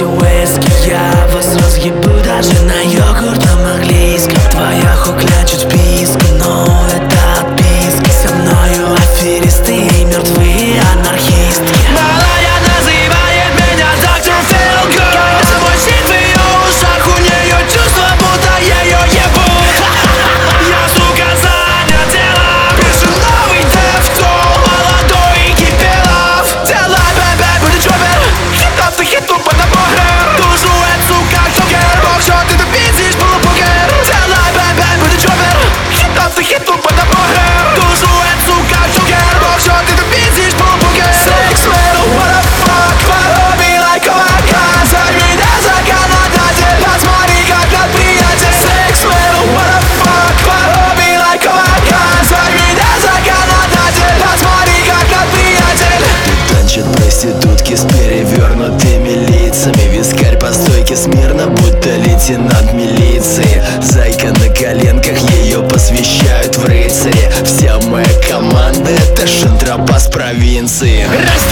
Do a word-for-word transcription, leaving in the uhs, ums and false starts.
все виски. Я вас разъебу даже на йогуртном английском. Твоя хукля чуть писка, но это отписки. Со мною аферисты и мертвые анархистки. Малая называет меня доктор Филгуд. Когда звучит в ее ушах, у нее чувство, будто ее ебут. Я, сука, занят делом. Пишу новый дефтон, молодой и кипелов. Делай, бэбэ, будет чопер. Хитов ты хиту под напором. Тужует, сука, джокер. Бог, что ты тут пиздишь, полупокер. Делай, бэбэ, будет чопер. Хитов ты хиту под напором. Тужует, сука, джокер. Бог, что ты тут пиздишь, полупокер. Sex metal, what the fuck. Follow me like a macaque. Зови меня законодатель. Посмотри, как над приятель. Sex metal, what the fuck. Follow me like a macaque. Зови меня законодатель. Посмотри, как над приятель. Танчат проститутки с перевернутыми лицами. Вискарь по стойке смирно, будто лейтенант милиции. Зайка на коленках, ее посвящают в рыцаре. Вся моя команда — это шантропа с провинции. Раз,